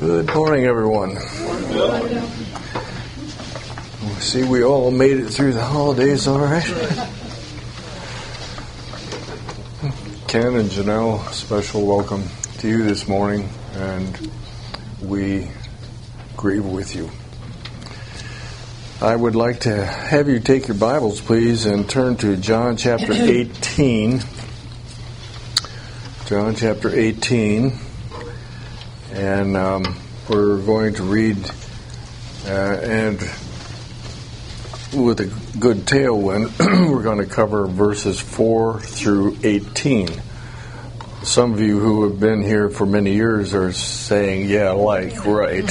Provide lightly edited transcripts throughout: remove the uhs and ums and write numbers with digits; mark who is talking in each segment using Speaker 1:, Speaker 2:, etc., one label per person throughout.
Speaker 1: Good morning, everyone. See, we all made it through the holidays all right. Ken and Janelle, special welcome to you this morning, and we grieve with you. I would like to have you take your Bibles, please, and turn to John chapter 18. John chapter 18. And we're going to read, and with a good tailwind, we're going to cover verses 4 through 18. Some of you who have been here for many years are saying, yeah, right.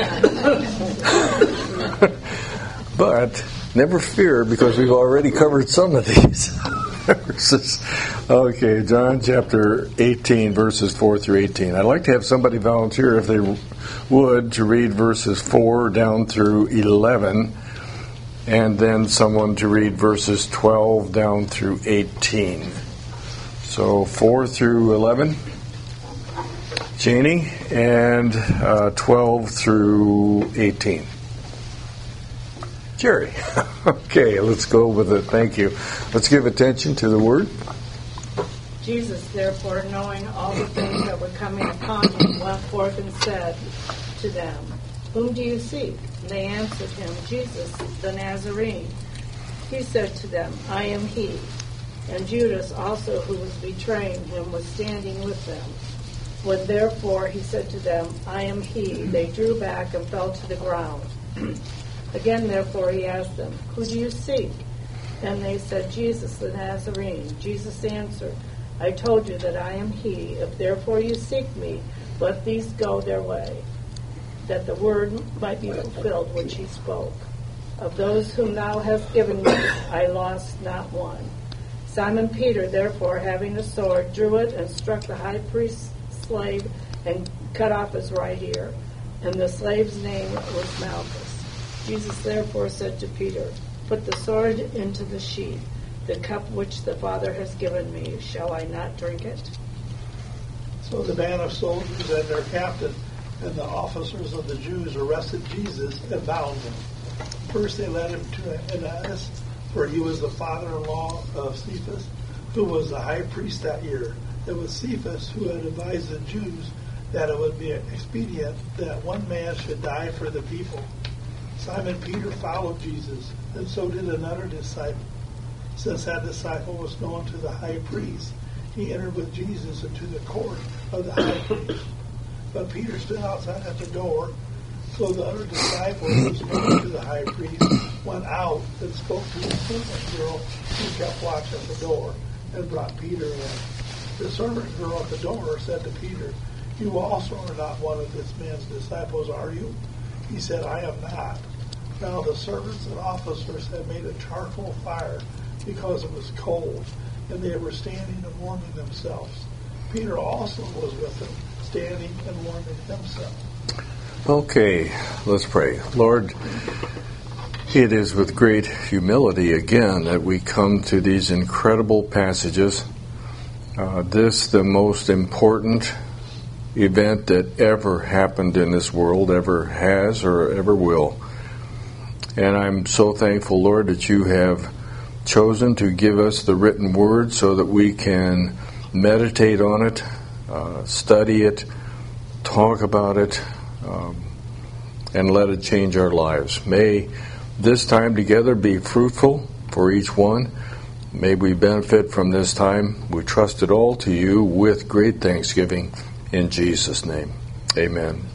Speaker 1: But never fear, because we've already covered some of these verses. Okay, John chapter 18, verses 4 through 18. I'd like to have somebody volunteer, if they would, to read verses 4 down through 11, and then someone to read verses 12 down through 18. So 4 through 11, Janie, and 12 through 18. Jerry. Okay, let's go with it. Thank you. Let's give attention to the word.
Speaker 2: Jesus, therefore, knowing all the things that were coming upon him, went forth and said to them, "Whom do you seek?" And they answered him, "Jesus, the Nazarene." He said to them, "I am he." And Judas also, who was betraying him, was standing with them. When therefore he said to them, "I am he," they drew back and fell to the ground. Again, therefore, he asked them, "Who do you seek?" And they said, "Jesus, the Nazarene." Jesus answered, "I told you that I am he. If therefore you seek me, let these go their way, that the word might be fulfilled which he spoke. Of those whom thou hast given me, I lost not one." Simon Peter, therefore, having a sword, drew it and struck the high priest's slave and cut off his right ear. And the slave's name was Malchus. Jesus therefore said to Peter, "Put the sword into the sheath. The cup which the Father has given me, shall I not drink it?"
Speaker 3: So the band of soldiers and their captain and the officers of the Jews arrested Jesus and bound him. First they led him to Annas, for he was the father-in-law of Cephas, who was the high priest that year. It was Cephas who had advised the Jews that it would be expedient that one man should die for the people. Simon Peter followed Jesus, and so did another disciple. Since that disciple was known to the high priest, he entered with Jesus into the court of the high priest. But Peter stood outside at the door. So the other disciple who was known to the high priest went out and spoke to the servant girl who kept watch at the door, and brought Peter in. The servant girl at the door said to Peter, "You also are not one of this man's disciples, are you?" He said, "I am not." Now the servants and officers had made a charcoal fire because it was cold, and they were standing and warming themselves. Peter also was with them, standing and warming himself.
Speaker 1: Okay, let's pray. Lord, it is with great humility again that we come to these incredible passages. This, the most important event that ever happened in this world, ever has or ever will. And I'm so thankful, Lord, that you have chosen to give us the written word so that we can meditate on it, study it, talk about it, and let it change our lives. May this time together be fruitful for each one. May we benefit from this time. We trust it all to you with great thanksgiving in Jesus' name. Amen.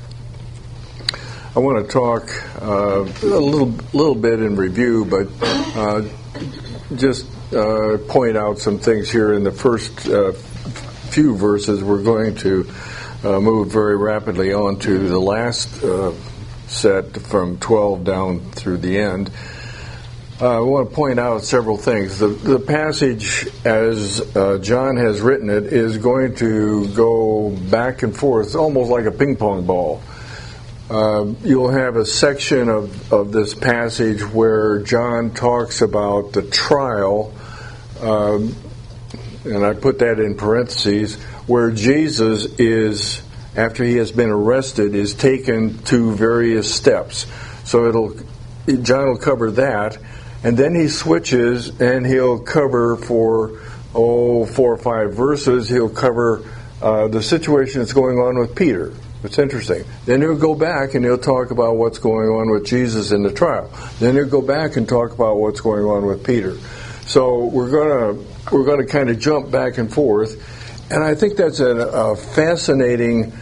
Speaker 1: I want to talk a little bit in review, but just point out some things here in the first few verses. We're going to move very rapidly on to the last set from 12 down through the end. I want to point out several things. The passage, as John has written it, is going to go back and forth, almost like a ping pong ball. You'll have a section of this passage where John talks about the trial, and I put that in parentheses, where Jesus is after he has been arrested, is taken to various steps. So John will cover that, and then he switches and he'll cover for 4 or 5 verses. He'll cover the situation that's going on with Peter. It's interesting. Then he'll go back and he'll talk about what's going on with Jesus in the trial. Then he'll go back and talk about what's going on with Peter. So we're gonna kind of jump back and forth, and I think that's a fascinating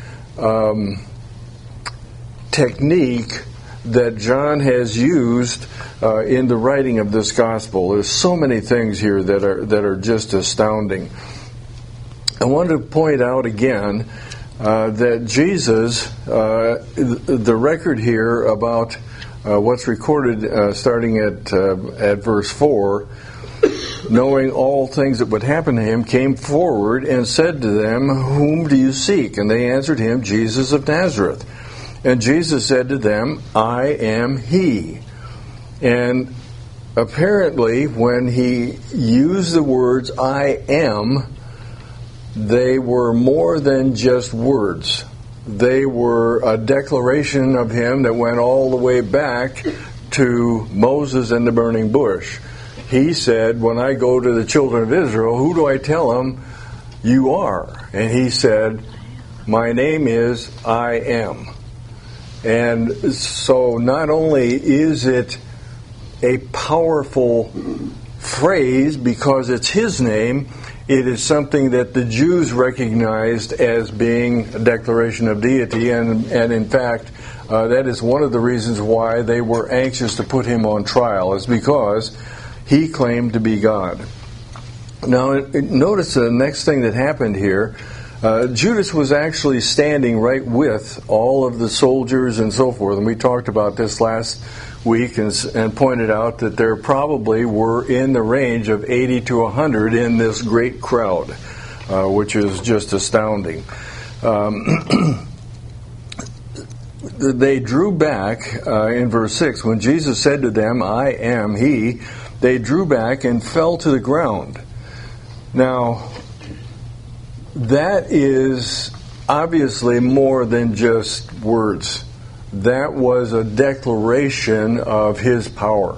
Speaker 1: technique that John has used in the writing of this gospel. There's so many things here that are just astounding. I wanted to point out again that Jesus, the record here about what's recorded starting at verse 4, knowing all things that would happen to him, came forward and said to them, "Whom do you seek?" And they answered him, "Jesus of Nazareth." And Jesus said to them, "I am he." And apparently when he used the words "I am," they were more than just words. They were a declaration of him that went all the way back to Moses and the burning bush. He said, "When I go to the children of Israel, who do I tell them you are?" And he said, "My name is I am." And so not only is it a powerful phrase because it's his name, it is something that the Jews recognized as being a declaration of deity, and in fact, that is one of the reasons why they were anxious to put him on trial, is because he claimed to be God. Now, notice the next thing that happened here. Judas was actually standing right with all of the soldiers and so forth, and we talked about this last week and pointed out that there probably were in the range of 80 to 100 in this great crowd, which is just astounding. They drew back in verse 6. When Jesus said to them, "I am he," they drew back and fell to the ground. Now, that is obviously more than just words. That was a declaration of his power.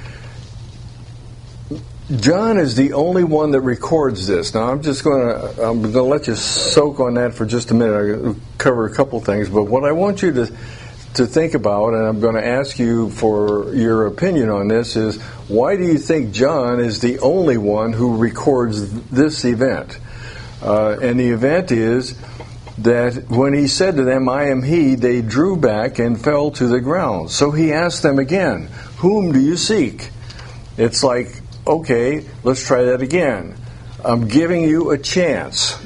Speaker 1: John is the only one that records this. Now, I'm going to let you soak on that for just a minute. I'll cover a couple things, but what I want you to think about, and I'm going to ask you for your opinion on this, is why do you think John is the only one who records this event? And the event is that when he said to them, "I am he," they drew back and fell to the ground. So he asked them again, "Whom do you seek?" It's like, okay, let's try that again. I'm giving you a chance.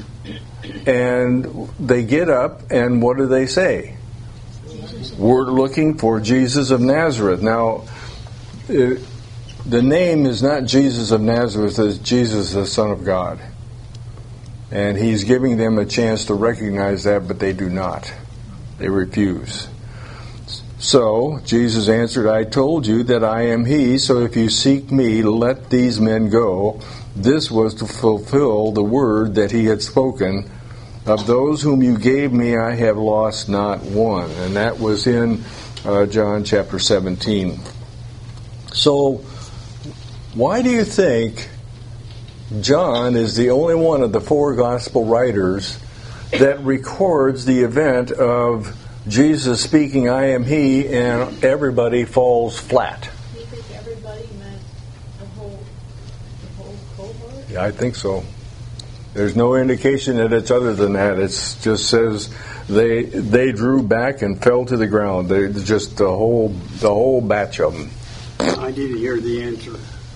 Speaker 1: And they get up, and what do they say? We're looking for Jesus of Nazareth. Now, the name is not Jesus of Nazareth, it's Jesus, the Son of God. And he's giving them a chance to recognize that, but they do not. They refuse. So, Jesus answered, "I told you that I am he, so if you seek me, let these men go." This was to fulfill the word that he had spoken. "Of those whom you gave me, I have lost not one." And that was in John chapter 17. So, why do you think John is the only one of the 4 gospel writers that records the event of Jesus speaking, "I am he," and everybody falls flat?
Speaker 2: Do you think everybody meant the whole cohort?
Speaker 1: Yeah, I think so. There's no indication that it's other than that. It just says they drew back and fell to the ground. They just the whole batch of them.
Speaker 4: I didn't hear the answer.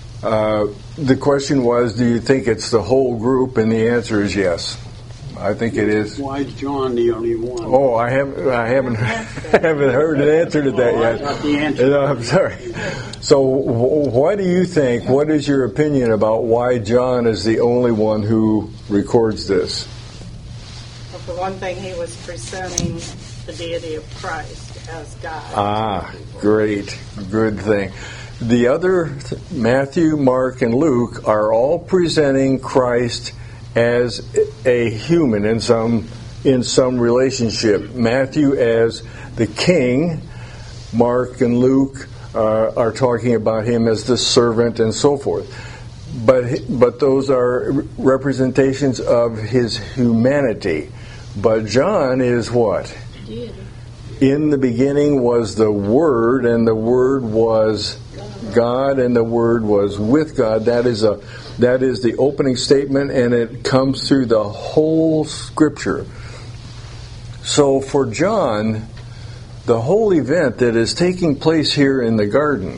Speaker 1: The question was, do you think it's the whole group? And the answer is yes. I think it is.
Speaker 4: Why is John the only one?
Speaker 1: Oh, I haven't heard an answer to that yet.
Speaker 4: I got the answer.
Speaker 1: No, I'm sorry. So, what do you think? What is your opinion about why John is the only one who records this?
Speaker 2: Well, for one thing, he was presenting the deity of Christ as God.
Speaker 1: Ah, great. Good thing. The other, Matthew, Mark, and Luke, are all presenting Christ as a human in some in some relationship. Matthew as the king, Mark and Luke are talking about him as the servant and so forth. But those are representations of his humanity. But John is what?
Speaker 2: Deity.
Speaker 1: In the beginning was the Word, and the Word was God, and the Word was with God. That is the opening statement, and it comes through the whole Scripture. So for John, the whole event that is taking place here in the garden,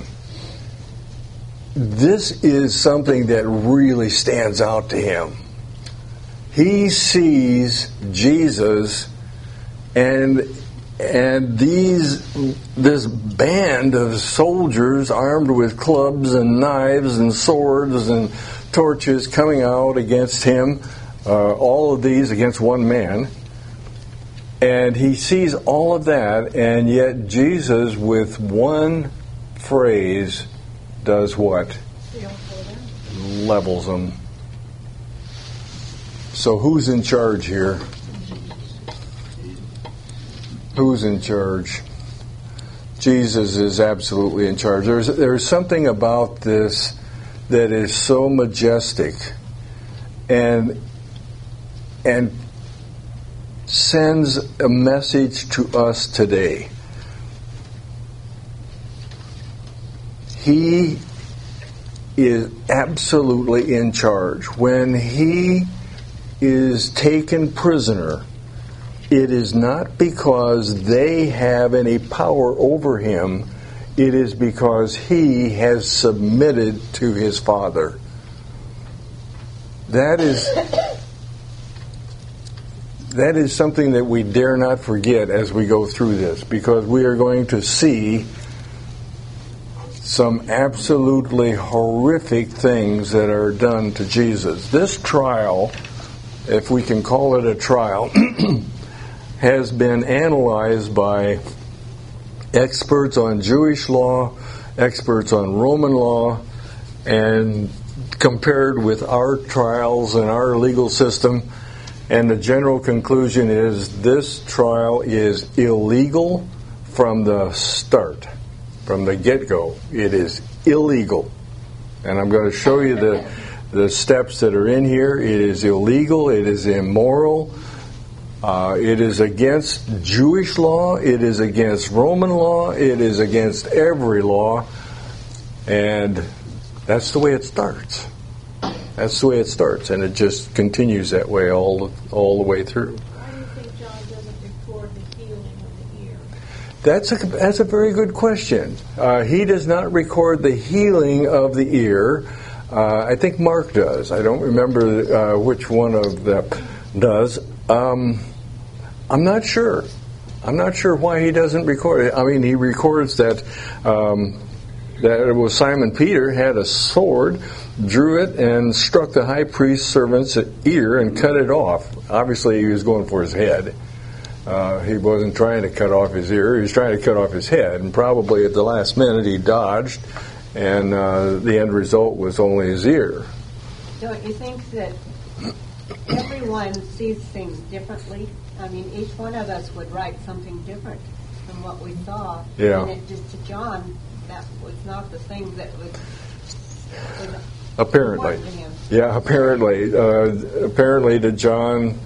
Speaker 1: this is something that really stands out to him. He sees Jesus and this band of soldiers armed with clubs and knives and swords and torches coming out against him, all of these against one man. And he sees all of that, and yet Jesus, with one phrase, does what? Levels them. So who's in charge here? Who's in charge? Jesus is absolutely in charge. There's something about this that is so majestic and sends a message to us today. He is absolutely in charge. When he is taken prisoner, it is not because they have any power over him. It is because he has submitted to his Father. That is something that we dare not forget as we go through this, because we are going to see some absolutely horrific things that are done to Jesus. This trial, if we can call it a trial, has been analyzed by experts on Jewish law, experts on Roman law, and compared with our trials and our legal system. And the general conclusion is this trial is illegal from the start, from the get-go. It is illegal. And I'm going to show you the steps that are in here. It is illegal. It is immoral. It is against Jewish law. It is against Roman law. It is against every law. And that's the way it starts. That's the way it starts, and it just continues that way all the way through.
Speaker 2: Why do you think John doesn't record the healing of the ear?
Speaker 1: That's a very good question. He does not record the healing of the ear. I think Mark does. I don't remember which one of them does. I'm not sure. I'm not sure why he doesn't record it. I mean, he records that it was Simon Peter had a sword, drew it, and struck the high priest's servant's ear and cut it off. Obviously, he was going for his head. He wasn't trying to cut off his ear. He was trying to cut off his head. And probably at the last minute, he dodged, and the end result was only his ear.
Speaker 5: Don't you think that everyone sees things differently? I mean, each one of us would write something different from what we saw.
Speaker 1: Yeah.
Speaker 5: And it just, to John, that was not the thing that was
Speaker 1: apparently.
Speaker 5: important to him.
Speaker 1: Yeah, apparently. Apparently to John,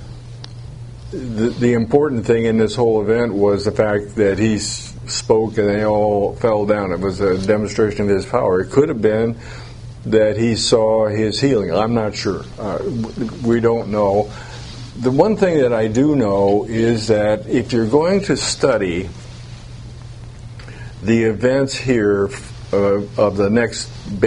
Speaker 1: the important thing in this whole event was the fact that he spoke and they all fell down. It was a demonstration of his power. It could have been that he saw his healing. I'm not sure. We don't know. The one thing that I do know is that if you're going to study the events here of the next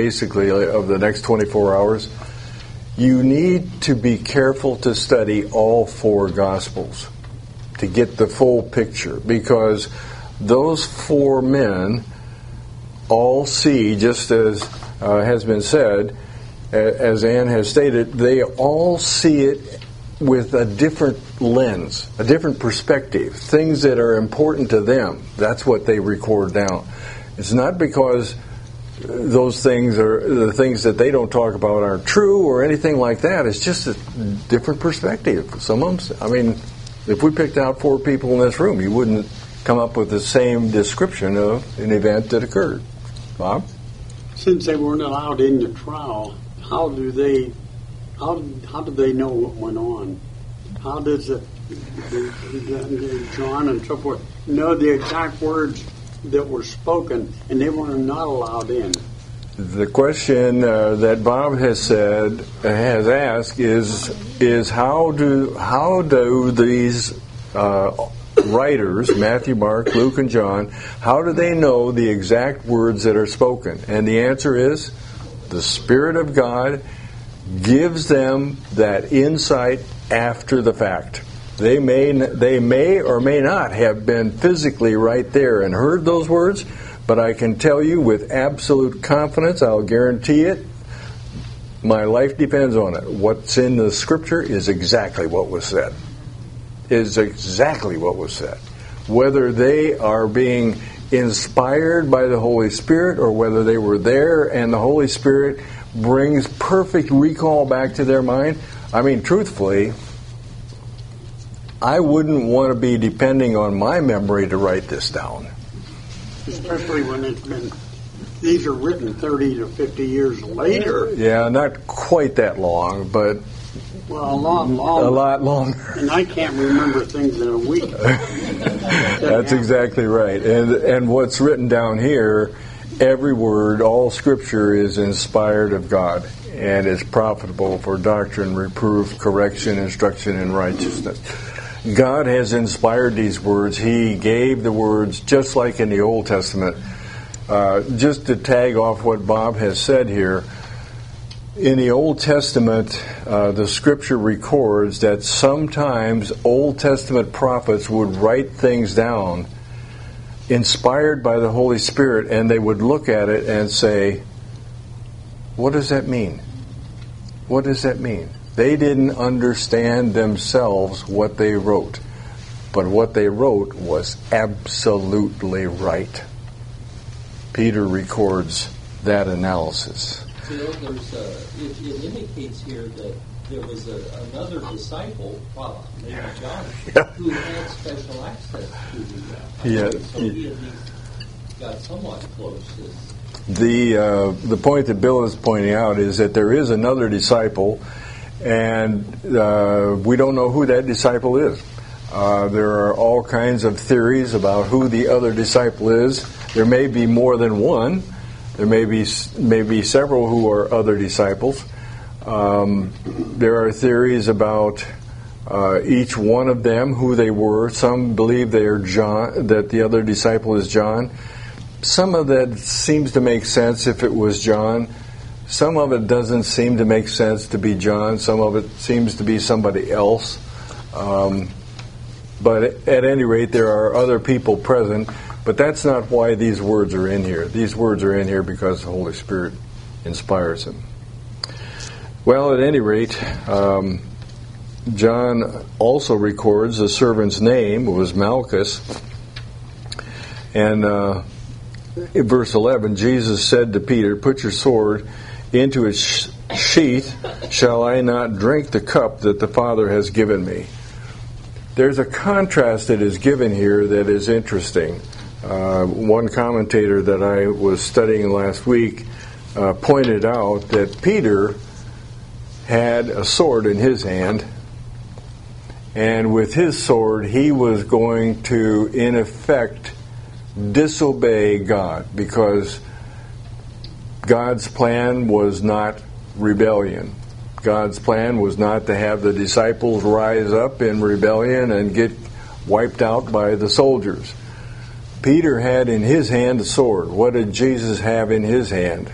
Speaker 1: 24 hours, you need to be careful to study all four Gospels to get the full picture, because those four men all see, just as has been said, as Ann has stated, they all see it with a different lens, a different perspective, things that are important to them. That's what they record down. It's not because those things are the things that they don't talk about aren't true or anything like that. It's just a different perspective. Some of them, I mean, If we picked out 4 people in this room, you wouldn't come up with the same description of an event that occurred. Bob?
Speaker 4: Since they weren't allowed in the trial, how do they know what went on? How does John and so forth know the exact words that were spoken, and they were not allowed in?
Speaker 1: The question that Bob has asked is how do these writers, Matthew, Mark, Luke, and John, how do they know the exact words that are spoken? And the answer is the Spirit of God gives them that insight after the fact. They may or may not have been physically right there and heard those words, but I can tell you with absolute confidence, I'll guarantee it, my life depends on it. What's in the Scripture is exactly what was said. Is exactly what was said. Whether they are being inspired by the Holy Spirit or whether they were there and the Holy Spirit brings perfect recall back to their mind, I mean, truthfully, I wouldn't want to be depending on my memory to write this down.
Speaker 4: Especially when these are written 30 to 50 years later.
Speaker 1: Yeah, not quite that long, but
Speaker 4: well, a lot longer. And I can't remember things in a week.
Speaker 1: That's exactly right. And what's written down here, every word, all Scripture is inspired of God and is profitable for doctrine, reproof, correction, instruction in righteousness. God has inspired these words. He gave the words just like in the Old Testament. Just to tag off what Bob has said here, in the Old Testament, the Scripture records that sometimes Old Testament prophets would write things down inspired by the Holy Spirit, and they would look at it and say, what does that mean? What does that mean? They didn't understand themselves what they wrote, but what they wrote was absolutely right. Peter records that analysis.
Speaker 6: You know, it indicates here that there was another disciple, named John, who had special access to the so he at least got somewhat close.
Speaker 1: The point that Bill is pointing out is that there is another disciple, and we don't know who that disciple is. There are all kinds of theories about who the other disciple is. There may be more than one. There may be several who are other disciples. There are theories about each one of them, who they were. Some believe they are John, that the other disciple is John. Some of that seems to make sense if it was John. Some of it doesn't seem to make sense to be John. Some of it seems to be somebody else. But at any rate, there are other people present. But that's not why these words are in here. These words are in here because the Holy Spirit inspires them. Well, at any rate, John also records the servant's name was Malchus. And in verse 11, Jesus said to Peter, "Put your sword into its sheath. Shall I not drink the cup that the Father has given me?" There's a contrast that is given here that is interesting. One commentator that I was studying last week pointed out that Peter had a sword in his hand, and with his sword he was going to, in effect, disobey God, because God's plan was not rebellion. God's plan was not to have the disciples rise up in rebellion and get wiped out by the soldiers. Peter had in his hand a sword. What did Jesus have in his hand?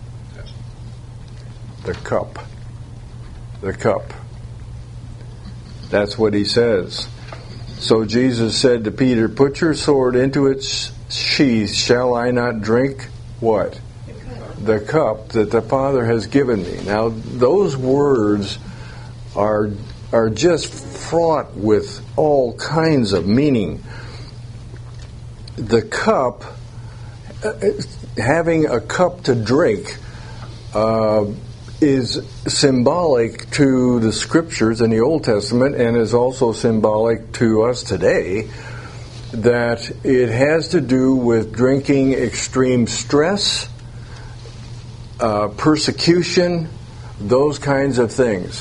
Speaker 1: The cup. The cup. That's what he says. So Jesus said to Peter, "Put your sword into its sheath. Shall I not drink" what? The cup that the Father has given me. Now, those words are just fraught with all kinds of meaning. The cup, having a cup to drink, is symbolic to the scriptures in the Old Testament and is also symbolic to us today, that it has to do with drinking extreme stress, persecution, those kinds of things.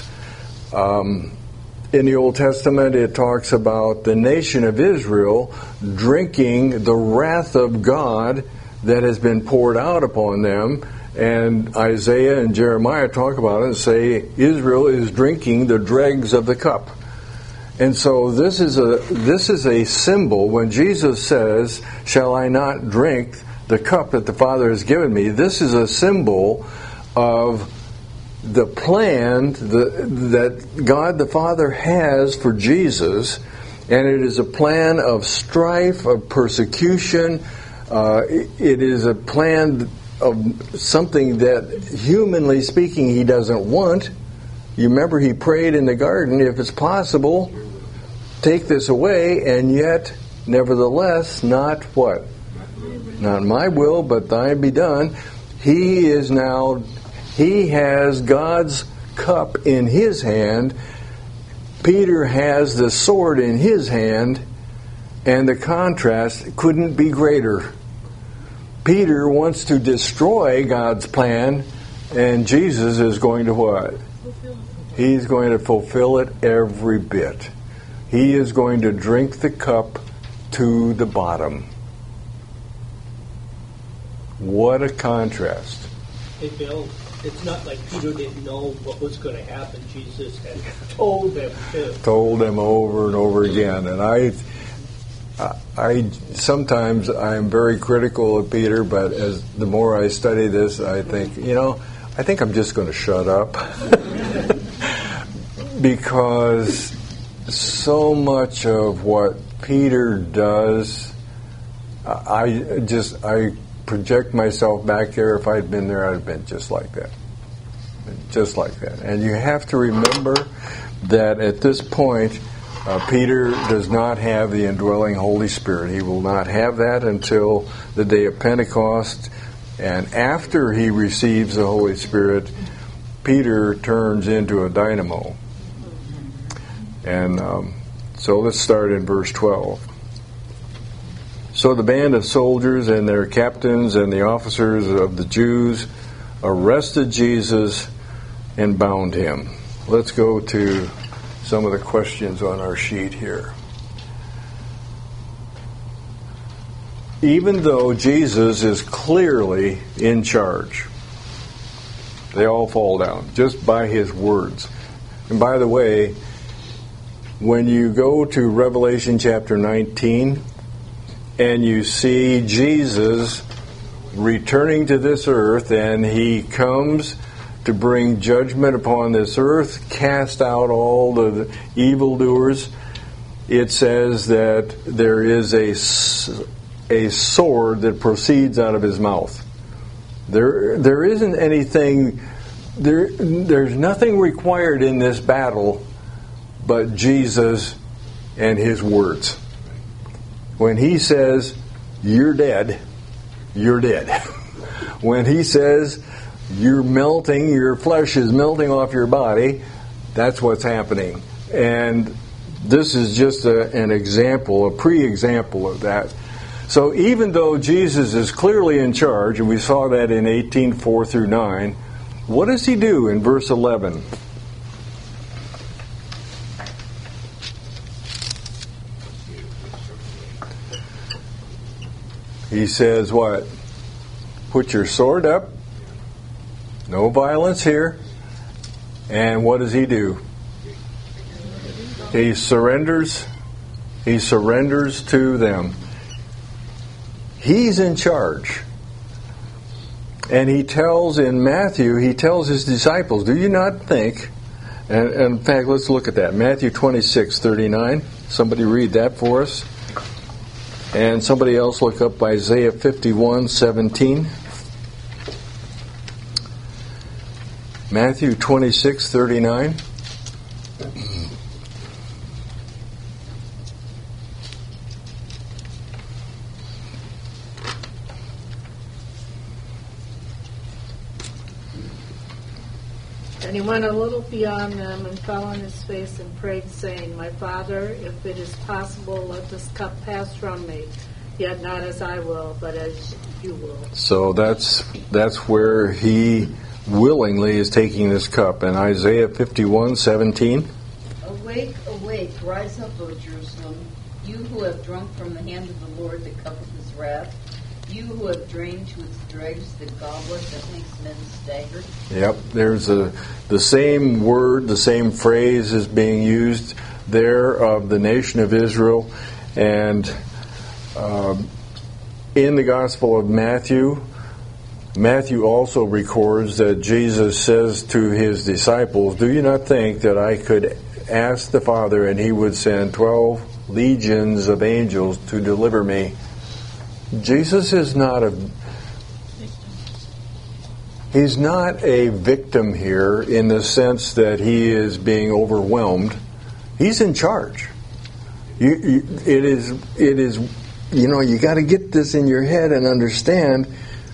Speaker 1: In the Old Testament, it talks about the nation of Israel drinking the wrath of God that has been poured out upon them. And Isaiah and Jeremiah talk about it and say Israel is drinking the dregs of the cup. And so this is a symbol. When Jesus says, "Shall I not drink the cup that the Father has given me?" This is a symbol of the plan that God the Father has for Jesus, and it is a plan of strife, of persecution. It is a plan of something that, humanly speaking, he doesn't want. You remember he prayed in the garden, if it's possible, take this away, and yet, nevertheless, not what? Not my will, but thine be done. He has God's cup in his hand. Peter has the sword in his hand, and the contrast couldn't be greater. Peter wants to destroy God's plan, and Jesus is going to what? He's going to fulfill it every bit. He is going to drink the cup to the bottom. What a contrast.
Speaker 7: Hey, Bill, it's not like Peter didn't know what was going to happen. Jesus had told them to.
Speaker 1: Told them over and over again. And I sometimes I'm very critical of Peter, but as the more I study this, I think, I think I'm just going to shut up. Because so much of what Peter does, I project myself back there. If I'd been there, I'd have been just like that. Just like that. And you have to remember that at this point, Peter does not have the indwelling Holy Spirit. He will not have that until the day of Pentecost. And after he receives the Holy Spirit, Peter turns into a dynamo. And so let's start in verse 12. So the band of soldiers and their captains and the officers of the Jews arrested Jesus and bound him. Let's go to some of the questions on our sheet here. Even though Jesus is clearly in charge, they all fall down just by his words. And by the way, when you go to Revelation chapter 19 and you see Jesus returning to this earth, and he comes to bring judgment upon this earth, cast out all the evildoers, it says that there is a sword that proceeds out of his mouth. There isn't anything, there's nothing required in this battle but Jesus and his words. When he says, "You're dead," you're dead. When he says, "You're melting, your flesh is melting off your body," that's what's happening. And this is just an example, a pre-example of that. So even though Jesus is clearly in charge, and we saw that in 18:4 through 9, what does he do in verse 11? He says what? Put your sword up. No violence here. And what does he do? He surrenders. He surrenders to them. He's in charge. And he tells in Matthew, he tells his disciples, do you not think, and in fact, let's look at that. Matthew 26:39. Somebody read that for us. And somebody else look up Isaiah 51:17. Matthew 26:39.
Speaker 2: And he went a little beyond them and fell on his face and prayed, saying, My Father, if it is possible, let this cup pass from me. Yet not as I will, but as you will.
Speaker 1: So that's where he willingly is taking this cup. And Isaiah 51:17.
Speaker 8: Awake, awake, rise up, O Jerusalem, you who have drunk from the hand of the Lord the cup of his wrath, you who have drained to its dregs the goblet that makes men stagger.
Speaker 1: Yep, there's the same word, the same phrase is being used there of the nation of Israel. And in the Gospel of Matthew, Matthew also records that Jesus says to his disciples, do you not think that I could ask the Father and he would send 12 legions of angels to deliver me? Jesus is not he's not a victim here in the sense that he is being overwhelmed. He's in charge. It is you got to get this in your head and understand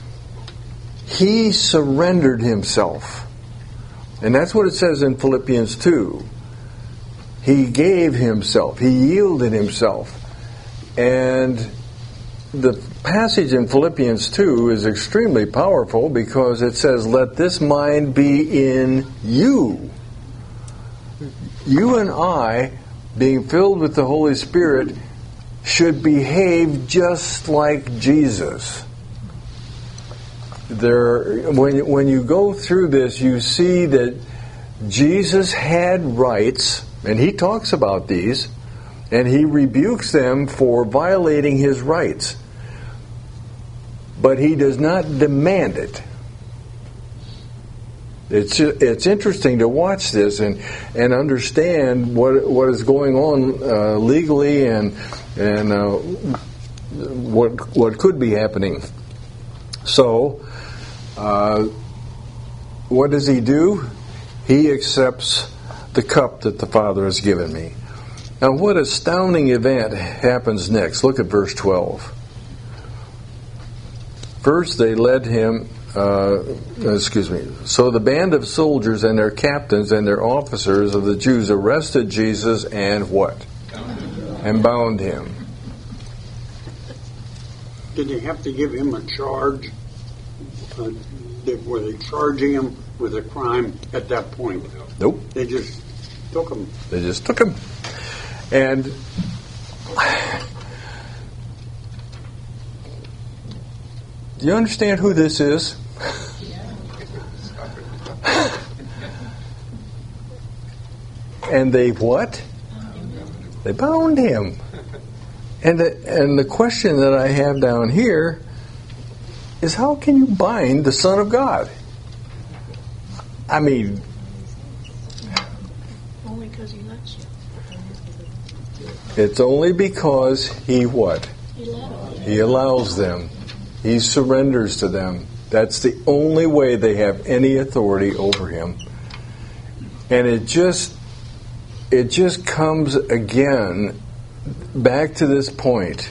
Speaker 1: he surrendered himself. And that's what it says in Philippians 2. He gave himself. He yielded himself. And the passage in Philippians 2 is extremely powerful because it says, let this mind be in you. You and I, being filled with the Holy Spirit, should behave just like Jesus. When you go through this, you see that Jesus had rights, and he talks about these, and he rebukes them for violating his rights. But he does not demand it. It's interesting to watch this and understand what is going on legally and what could be happening. So, what does he do? He accepts the cup that the Father has given me. Now, what astounding event happens next? Look at verse 12. First, they led him, So the band of soldiers and their captains and their officers of the Jews arrested Jesus and what? And bound him.
Speaker 4: Did they have to give him a charge? Were they charging him with a crime at that point?
Speaker 1: Nope.
Speaker 4: They just took him.
Speaker 1: They just took him. And do you understand who this is? And they what? They bound him. And the question that I have down here is, how can you bind the Son of God? I mean,
Speaker 2: Only because he lets you.
Speaker 1: it's only because he what? He allows them. He surrenders to them. That's the only way they have any authority over him. And it just comes again back to this point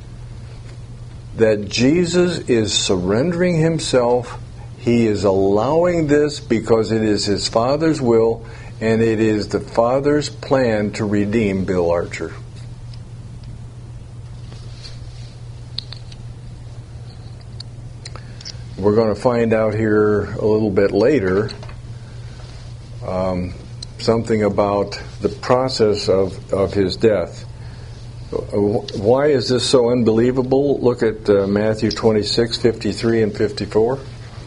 Speaker 1: that Jesus is surrendering himself. He is allowing this because it is his Father's will, and it is the Father's plan to redeem Bill Archer. We're going to find out here a little bit later something about the process of his death. Why is this so unbelievable? Look at Matthew 26, 53 and 54.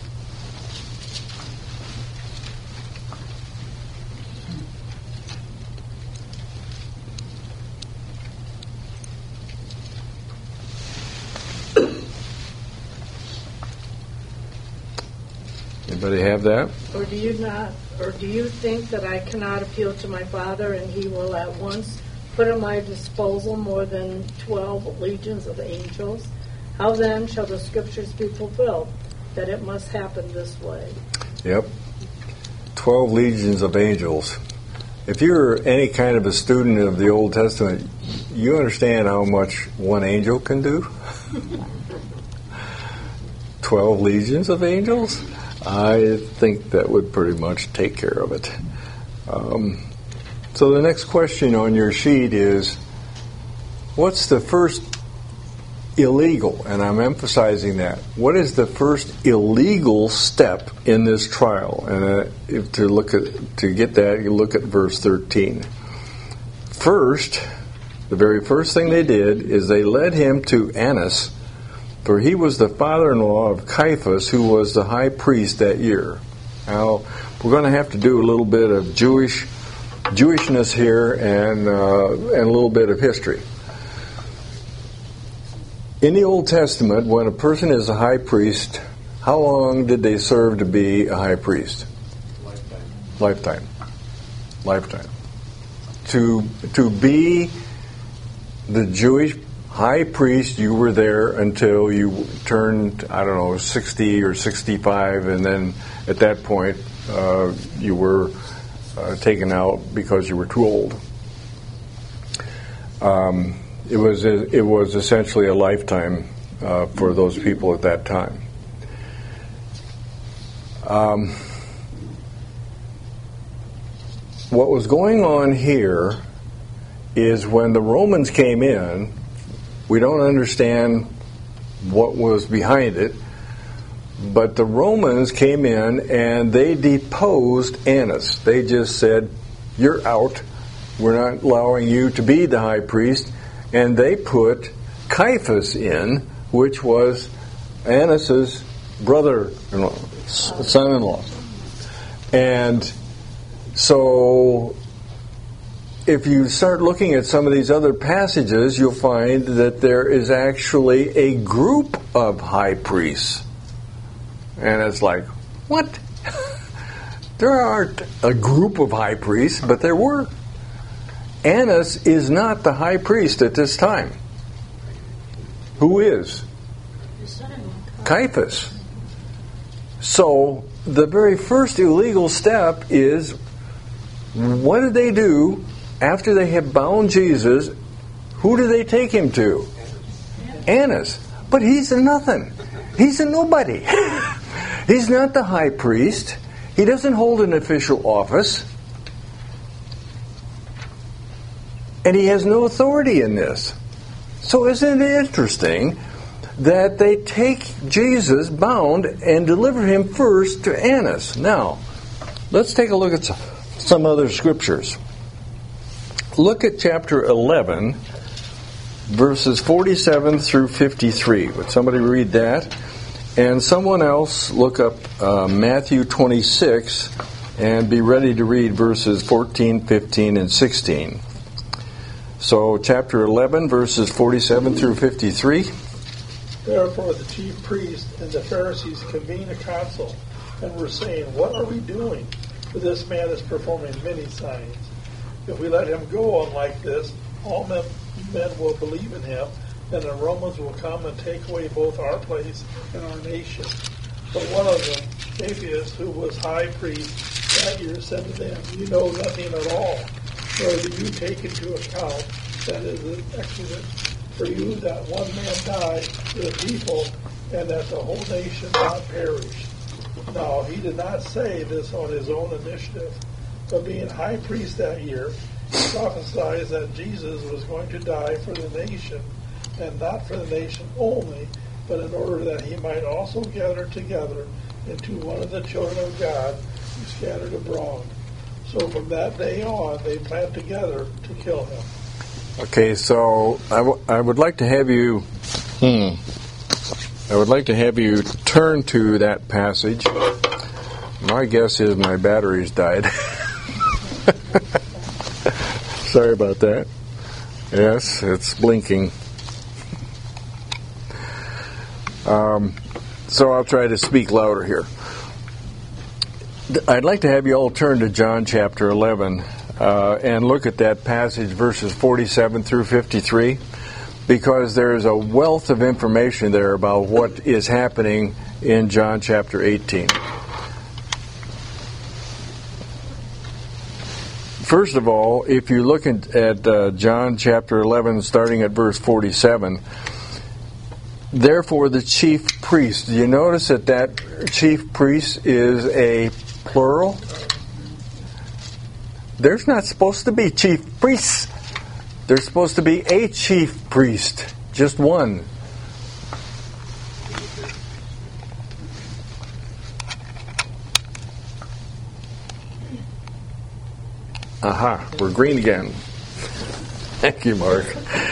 Speaker 1: Anybody have that?
Speaker 2: Or do you think that I cannot appeal to my Father and he will at once put at my disposal more than 12 legions of angels? How then shall the scriptures be fulfilled, that it must happen this way?
Speaker 1: Yep. 12 legions of angels. If you're any kind of a student of the Old Testament, you understand how much one angel can do? 12 legions of angels? I think that would pretty much take care of it. So the next question on your sheet is, what's the first illegal, and I'm emphasizing that, what is the first illegal step in this trial? And to get that, you look at verse 13. First, the very first thing they did is they led him to Annas, for he was the father-in-law of Caiaphas, who was the high priest that year. Now, we're going to have to do a little bit of Jewishness here and a little bit of history. In the Old Testament, when a person is a high priest, how long did they serve to be a high priest? Lifetime. To be the Jewish high priest, you were there until you turned, 60 or 65, and then at that point you were taken out because you were too old. It was essentially a lifetime for those people at that time. What was going on here is when the Romans came in, we don't understand what was behind it, but the Romans came in and they deposed Annas. They just said, "You're out. We're not allowing you to be the high priest." And they put Caiaphas in, which was Annas' brother-in-law, son-in-law. And so if you start looking at some of these other passages, you'll find that there is actually a group of high priests. And it's like, what? There aren't a group of high priests, but there were. Annas is not the high priest at this time. Who is? Caiaphas. So the very first illegal step is, what did they do after they had bound Jesus? Who do they take him to? Annas. But he's a nothing. He's a nobody. He's not the high priest. He doesn't hold an official office. And he has no authority in this. So isn't it interesting that they take Jesus bound and deliver him first to Annas? Now, let's take a look at some other scriptures. Look at chapter 11, verses 47 through 53. Would somebody read that? And someone else look up Matthew 26 and be ready to read verses 14, 15, and 16. So, chapter 11, verses 47 through 53.
Speaker 3: Therefore the chief priests and the Pharisees convened a council and were saying, "What are we doing? For this man is performing many signs. If we let him go on like this, all men will believe in him, and the Romans will come and take away both our place and our nation." But one of them, Caiaphas, who was high priest that year, said to them, "You know nothing at all, nor do you take into account that it is excellent for you that one man die for the people, and that the whole nation not perish." Now, he did not say this on his own initiative, but being high priest that year, he prophesied that Jesus was going to die for the nation, and not for the nation only, but in order that he might also gather together into one of the children of God who scattered abroad. So from that day on, they planned together to kill him.
Speaker 1: Okay, so I would like to have you turn to that passage. My guess is my battery's died. Sorry about that. Yes, it's blinking. So I'll try to speak louder here. I'd like to have you all turn to John chapter 11 and look at that passage, verses 47 through 53, because there's a wealth of information there about what is happening in John chapter 18. First of all, if you look at John chapter 11, starting at verse 47, Therefore, the chief priest. Do you notice that chief priest is a plural? There's not supposed to be chief priests. There's supposed to be a chief priest, just one. Aha, we're green again. Thank you, Mark.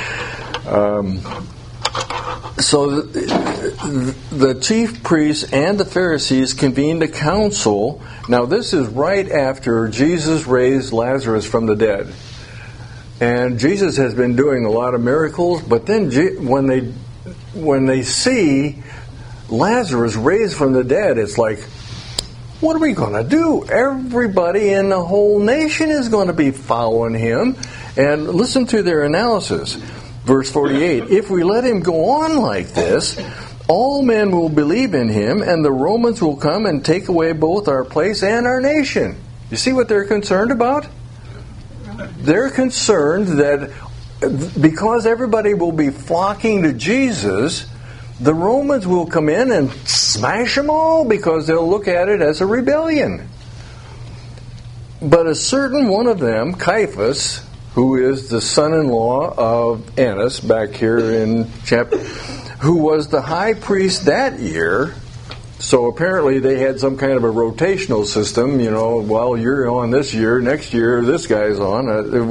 Speaker 1: So the chief priests and the Pharisees convened a council. Now this is right after Jesus raised Lazarus from the dead. And Jesus has been doing a lot of miracles, but then when they see Lazarus raised from the dead, it's like, what are we going to do? Everybody in the whole nation is going to be following him. And listen to their analysis. Verse 48, if we let him go on like this, all men will believe in him, and the Romans will come and take away both our place and our nation. You see what they're concerned about? They're concerned that because everybody will be flocking to Jesus, the Romans will come in and smash them all because they'll look at it as a rebellion. But a certain one of them, Caiaphas, who is the son-in-law of Annas, back here in chapter, who was the high priest that year. So apparently they had some kind of a rotational system, well, you're on this year, next year this guy's on.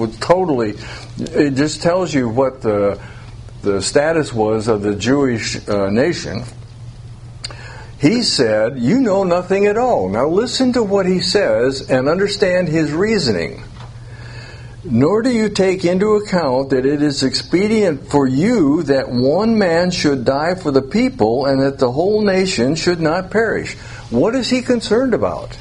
Speaker 1: It just tells you what the status was of the Jewish nation. He said, you know nothing at all. Now listen to what he says and understand his reasoning. Nor do you take into account that it is expedient for you that one man should die for the people and that the whole nation should not perish. What is he concerned about?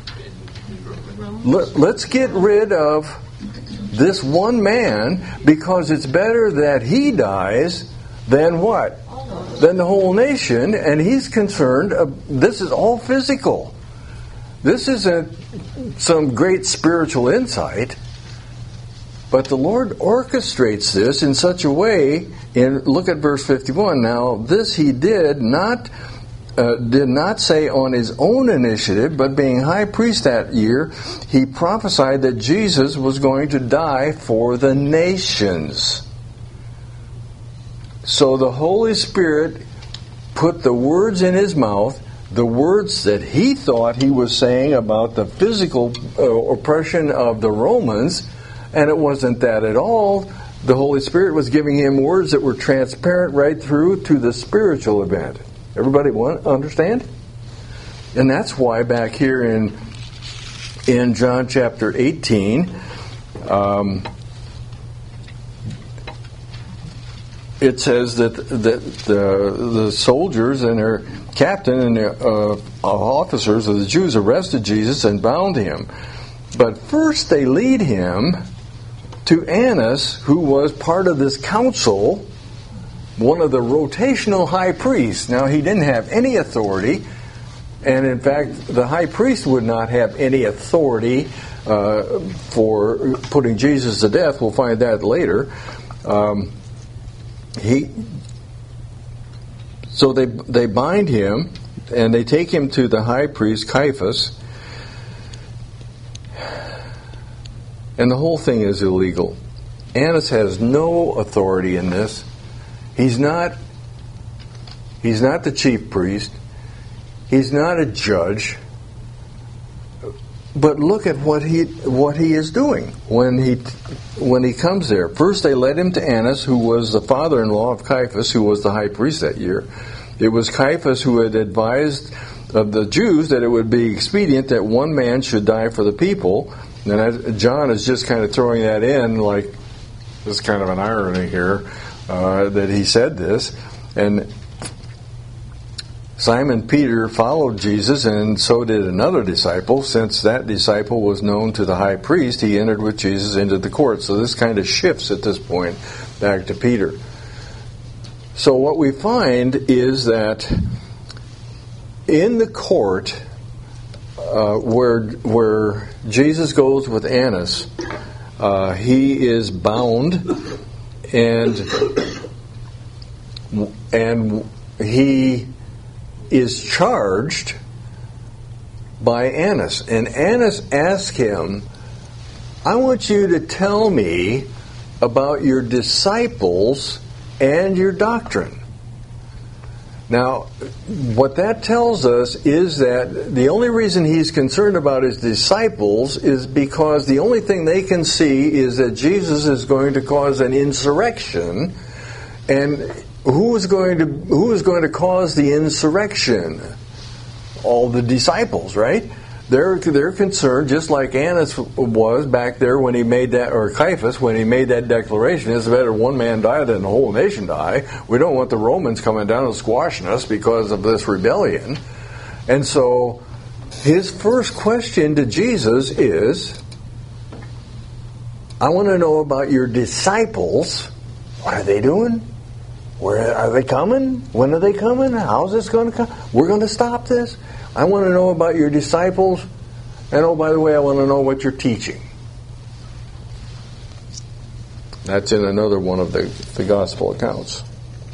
Speaker 1: Let's get rid of this one man, because it's better that he dies than what? Than the whole nation. And he's concerned, this is all physical. This isn't some great spiritual insight. But the Lord orchestrates this in such a way, and look at verse 51. Now, this he did not say on his own initiative, but being high priest that year, he prophesied that Jesus was going to die for the nations. So the Holy Spirit put the words in his mouth, the words that he thought he was saying about the physical oppression of the Romans. And it wasn't that at all. The Holy Spirit was giving him words that were transparent right through to the spiritual event. Everybody understand? And that's why back here in John chapter 18, it says that the soldiers and their captain and their officers of the Jews arrested Jesus and bound him. But first they lead him to Annas, who was part of this council, one of the rotational high priests. Now, he didn't have any authority, and in fact, the high priest would not have any authority for putting Jesus to death. We'll find that later. So they bind him, and they take him to the high priest, Caiaphas. And the whole thing is illegal. Annas has no authority in this. He's not the chief priest. He's not a judge. But look at what he is doing when he comes there. First they led him to Annas, who was the father-in-law of Caiaphas, who was the high priest that year. It was Caiaphas who had advised of the Jews that it would be expedient that one man should die for the people. And John is just kind of throwing that in, like, there's kind of an irony here that he said this. And Simon Peter followed Jesus, and so did another disciple. Since that disciple was known to the high priest, he entered with Jesus into the court. So this kind of shifts at this point back to Peter. So what we find is that in the court where Jesus goes with Annas, he is bound, and and he is charged by Annas. And Annas asked him, I want you to tell me about your disciples and your doctrine. Now, what that tells us is that the only reason he's concerned about his disciples is because the only thing they can see is that Jesus is going to cause an insurrection. And who is going to cause the insurrection? All the disciples, right? They're concerned, just like Annas was back there when he made that, or Caiaphas, when he made that declaration, it's better one man die than the whole nation die. We don't want the Romans coming down and squashing us because of this rebellion. And so his first question to Jesus is, I want to know about your disciples. What are they doing? Where are they coming? When are they coming? How's this going to come? We're going to stop this. I want to know about your disciples, and oh, by the way, I want to know what you're teaching. That's in another one of the gospel accounts.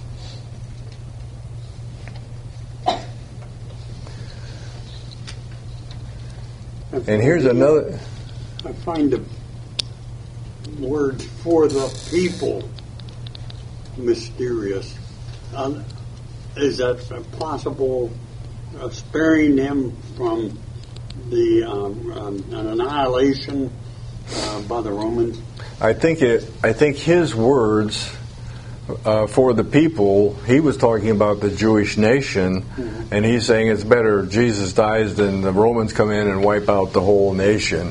Speaker 1: And here's another.
Speaker 4: I find the words "for the people" mysterious. Is that possible? Sparing them from the an annihilation by the Romans.
Speaker 1: I think his words for the people. He was talking about the Jewish nation, and he's saying it's better Jesus dies than the Romans come in and wipe out the whole nation.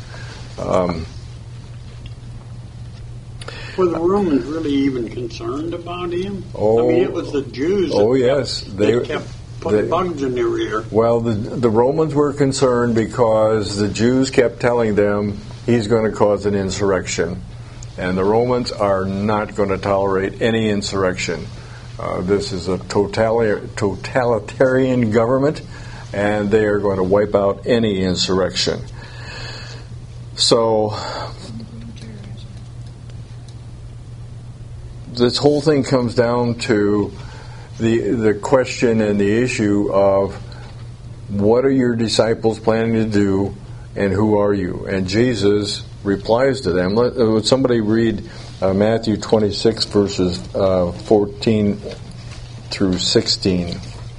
Speaker 4: Were the Romans really even concerned about him?
Speaker 1: Oh,
Speaker 4: I mean, it was the Jews.
Speaker 1: They
Speaker 4: kept putting bugs in their ear.
Speaker 1: Well, the Romans were concerned because the Jews kept telling them he's going to cause an insurrection. And the Romans are not going to tolerate any insurrection. This is a totalitarian government, and they are going to wipe out any insurrection. So this whole thing comes down to the question and the issue of what are your disciples planning to do, and who are you? And Jesus replies to them. Would somebody read Matthew 26 verses 14 through 16?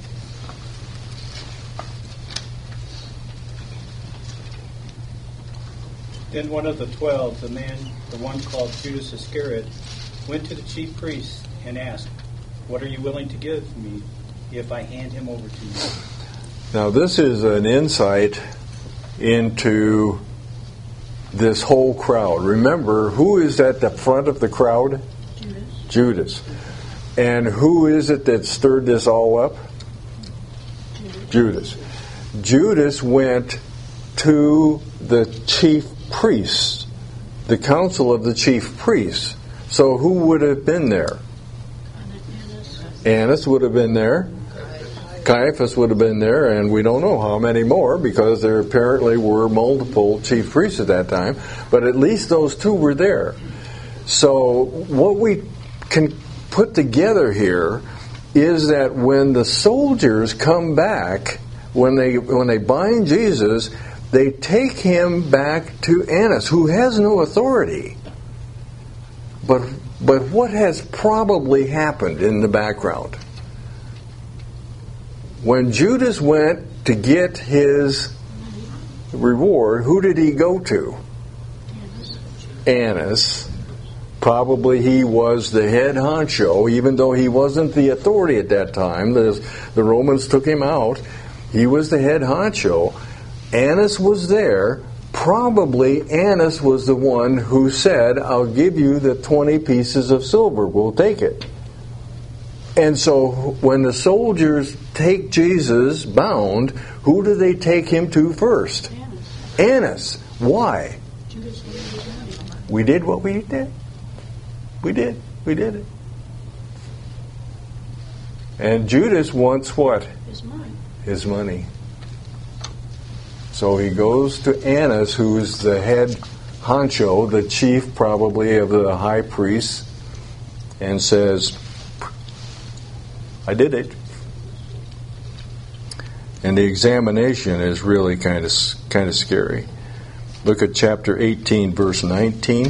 Speaker 9: Then one of the 12, the one called Judas Iscariot, went to the chief priests and asked, "What are you willing to give me if I hand him over to you?"
Speaker 1: Now this is an insight into this whole crowd. Remember, who is at the front of the crowd? Judas. And who is it that stirred this all up? Judas. Judas went to the chief priests, the council of the chief priests. So who would have been there? Annas would have been there. Caiaphas would have been there, and we don't know how many more because there apparently were multiple chief priests at that time. But at least those two were there. So what we can put together here is that when the soldiers come back, when they bind Jesus, they take him back to Annas, who has no authority. But what has probably happened in the background? When Judas went to get his reward, who did he go to? Annas. Probably he was the head honcho, even though he wasn't the authority at that time. The Romans took him out. He was the head honcho. Annas was there. Probably Annas was the one who said, "I'll give you the 20 pieces of silver. We'll take it." And so when the soldiers take Jesus bound, who do they take him to first? Annas. Why? We did what we did. We did it. And Judas wants what? His money. So he goes to Annas, who is the head honcho, the chief probably of the high priests, and says, I did it. And the examination is really kind of scary. Look at chapter 18, verse 19.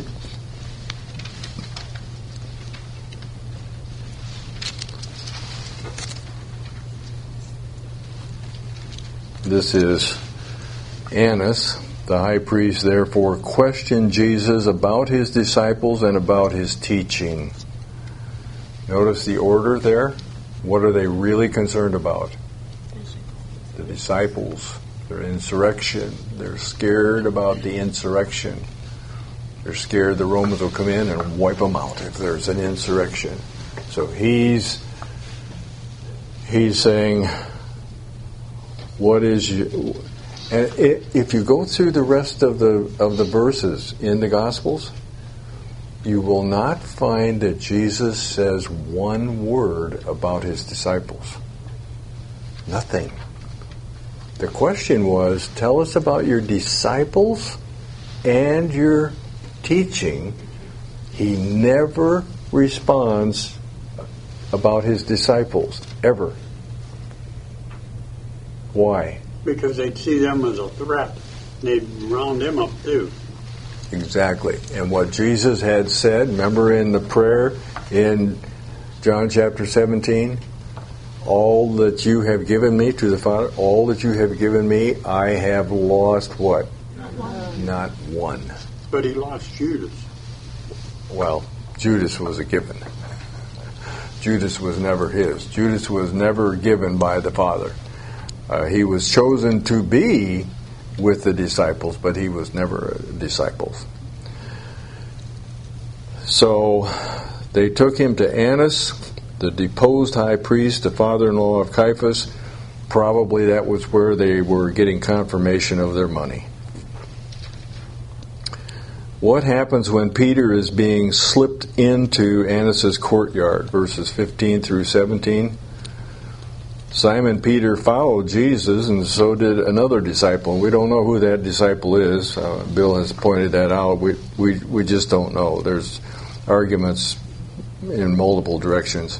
Speaker 1: This is Annas, the high priest, therefore questioned Jesus about his disciples and about his teaching. Notice the order there. What are they really concerned about? The disciples. Their insurrection. They're scared about the insurrection. They're scared the Romans will come in and wipe them out if there's an insurrection. So he's saying, what is you? And if you go through the rest of the verses in the Gospels, you will not find that Jesus says one word about his disciples. Nothing. The question was, tell us about your disciples and your teaching. He never responds about his disciples, ever. Why?
Speaker 4: Because they'd see them as a threat. They'd round them up too.
Speaker 1: Exactly. And what Jesus had said, remember in the prayer in John chapter 17, all that you have given me to the Father, all that you have given me, I have lost what? Not one.
Speaker 4: But he lost Judas.
Speaker 1: Well, Judas was a given. Judas was never his. Judas was never given by the Father. He was chosen to be with the disciples, but he was never disciples. So they took him to Annas, the deposed high priest, the father-in-law of Caiaphas. Probably that was where they were getting confirmation of their money. What happens when Peter is being slipped into Annas' courtyard? Verses 15 through 17. Simon Peter followed Jesus, and so did another disciple. We don't know who that disciple is. Bill has pointed that out. We just don't know. There's arguments in multiple directions.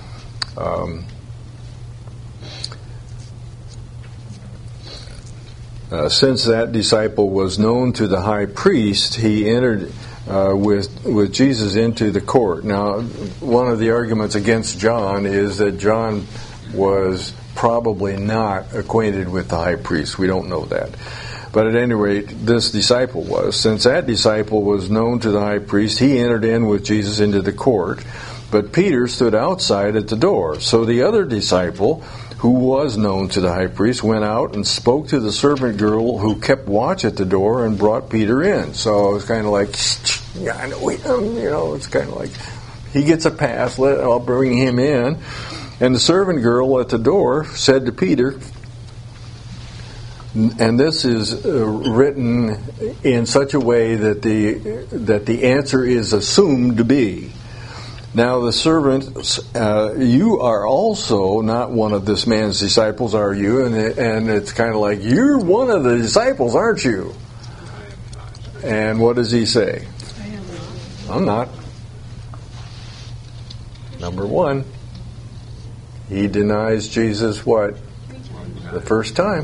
Speaker 1: Since that disciple was known to the high priest, he entered with Jesus into the court. Now, one of the arguments against John is that John was probably not acquainted with the high priest. We don't know that. But at any rate, this disciple was. Since that disciple was known to the high priest, he entered in with Jesus into the court. But Peter stood outside at the door. So the other disciple, who was known to the high priest, went out and spoke to the servant girl who kept watch at the door and brought Peter in. So it's kind of like, yeah, I know him. It's kind of like, he gets a pass. I'll bring him in. And the servant girl at the door said to Peter, and this is written in such a way that the answer is assumed to be, now the servant, you are also not one of this man's disciples, are you? And it's kind of like, you're one of the disciples, aren't you? And what does he say? I'm not. Number one. He denies Jesus what? The first time.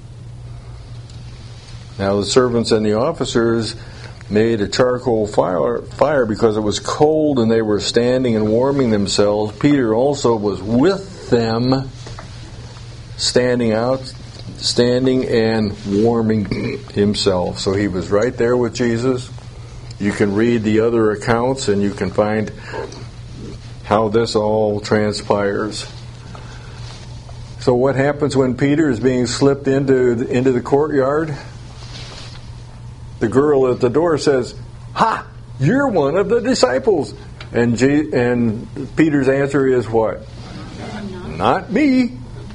Speaker 1: Now the servants and the officers made a charcoal fire because it was cold and they were standing and warming themselves. Peter also was with them, standing and warming himself. So he was right there with Jesus. You can read the other accounts and you can find how this all transpires. So what happens when Peter is being slipped into the courtyard? The girl at the door says, "Ha! You're one of the disciples." And Peter's answer is what? Not me.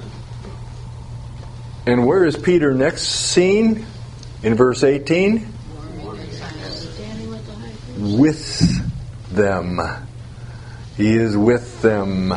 Speaker 1: And where is Peter next seen? In verse 18? With them. He is with them.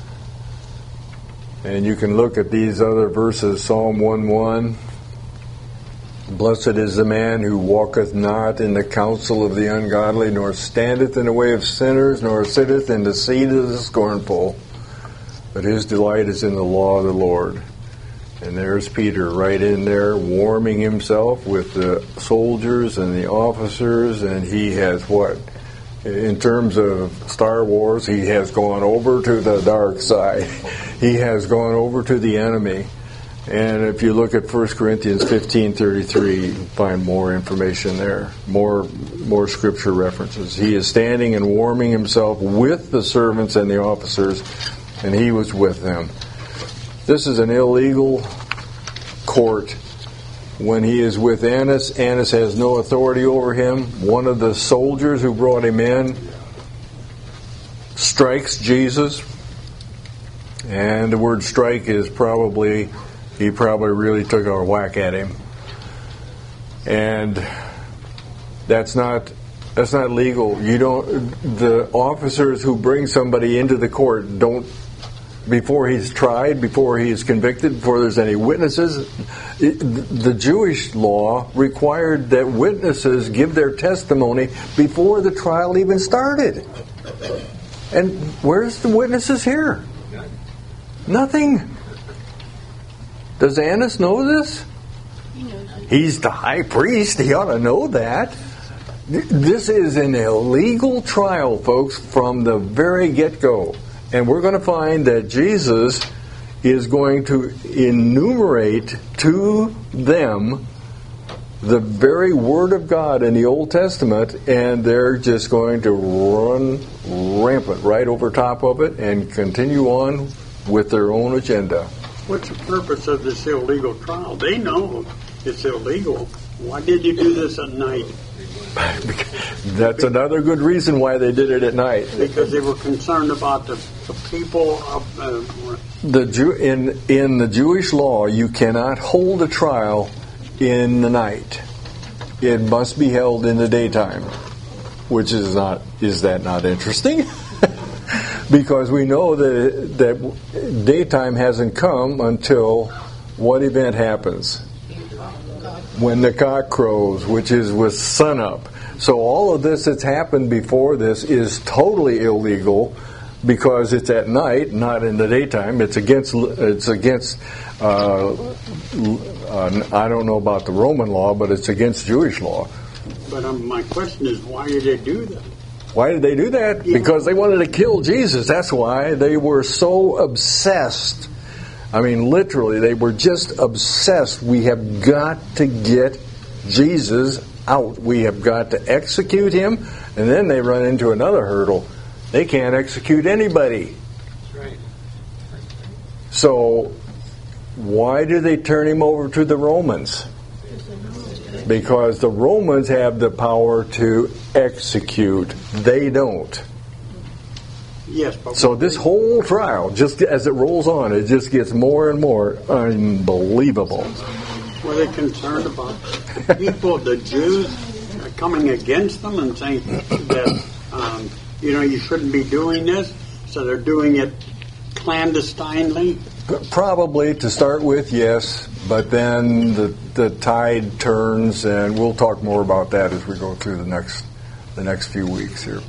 Speaker 1: And you can look at these other verses, Psalm 1:1. Blessed is the man who walketh not in the counsel of the ungodly, nor standeth in the way of sinners, nor sitteth in the seat of the scornful. but his delight is in the law of the Lord. And there's Peter right in there warming himself with the soldiers and the officers, and he has what? In terms of Star Wars, he has gone over to the dark side. He has gone over to the enemy. And if you look at 1 Corinthians 15:33, you can find more information there, more scripture references. He is standing and warming himself with the servants and the officers, and he was with them. This is an illegal court. When he is with Annas, Annas has no authority over him. One of the soldiers who brought him in strikes Jesus. And the word strike is probably, he probably really took a whack at him. And that's not legal. The officers who bring somebody into the court don't, before he's tried, before he is convicted, before there's any witnesses, the Jewish law required that witnesses give their testimony before the trial even started. And where's the witnesses here? Nothing. Does Annas know this? He's the high priest. He ought to know that. This is an illegal trial, folks, from the very get-go. And we're going to find that Jesus is going to enumerate to them the very Word of God in the Old Testament, and they're just going to run rampant right over top of it and continue on with their own agenda.
Speaker 4: What's the purpose of this illegal trial? They know it's illegal. Why did you do this at night?
Speaker 1: That's another good reason why they did it at night.
Speaker 4: Because they were concerned about the people of
Speaker 1: in the Jewish law, you cannot hold a trial in the night. It must be held in the daytime, which is that not interesting? Because we know that daytime hasn't come until what event happens? When the cock crows, which is with sunup. So all of this that's happened before this is totally illegal because it's at night, not in the daytime. It's against I don't know about the Roman law, but it's against Jewish law.
Speaker 4: But my question is, why did they do that?
Speaker 1: Why did they do that? Yeah. Because they wanted to kill Jesus. That's why they were so obsessed. I mean, literally, they were just obsessed. We have got to get Jesus out. We have got to execute him. And then they run into another hurdle. They can't execute anybody.
Speaker 4: That's right.
Speaker 1: So, why do they turn him over to the Romans? Because the Romans have the power to execute. They don't.
Speaker 4: Yes, but
Speaker 1: so this whole trial, just as it rolls on, it just gets more and more unbelievable.
Speaker 4: Were they concerned about people, the Jews, coming against them and saying that you shouldn't be doing this, so they're doing it clandestinely?
Speaker 1: Probably to start with, yes, but then the tide turns, and we'll talk more about that as we go through the next few weeks here.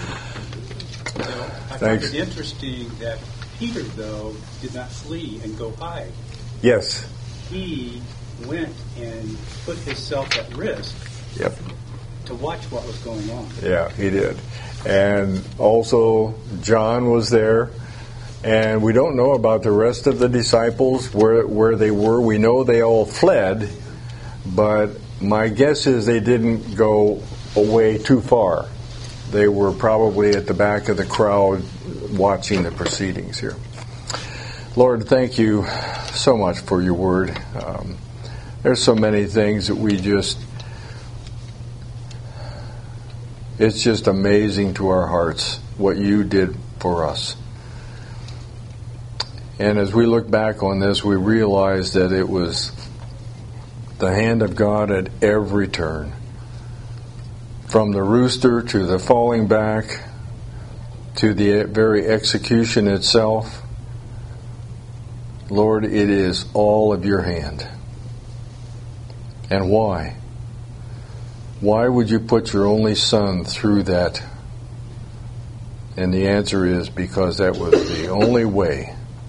Speaker 9: I find it interesting that Peter, though, did not flee and go hide.
Speaker 1: Yes.
Speaker 9: He went and put himself at risk.
Speaker 1: Yep.
Speaker 9: To watch what was going on.
Speaker 1: Yeah, he did. And also, John was there. And we don't know about the rest of the disciples, where they were. We know they all fled, but my guess is they didn't go away too far. They were probably at the back of the crowd watching the proceedings here. Lord, thank you so much for your word. There's so many things that it's just amazing to our hearts what you did for us. And as we look back on this, we realize that it was the hand of God at every turn. From the rooster to the falling back to the very execution itself. Lord, it is all of your hand. And why? Why would you put your only son through that? And the answer is because that was the only way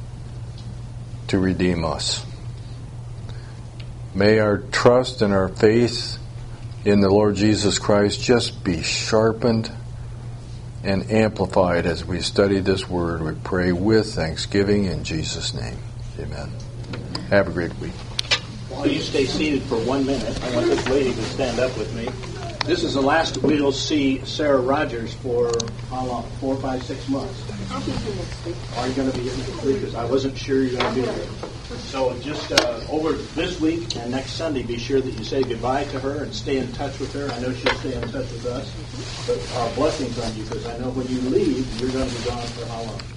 Speaker 1: to redeem us. May our trust and our faith in the Lord Jesus Christ just be sharpened and amplified as we study this word. We pray with thanksgiving in Jesus' name. Amen. Have a great week.
Speaker 10: While you stay seated for 1 minute, I want this lady to stand up with me. This is the last we'll see Sarah Rogers for how long? 4, 5, 6 months.
Speaker 5: I'll be here next week.
Speaker 10: Are you going to be here next week? Because I wasn't sure you were going to be here. So just over this week and next Sunday, be sure that you say goodbye to her and stay in touch with her. I know she'll stay in touch with us. But our blessings on you, because I know when you leave, you're going to be gone for how long?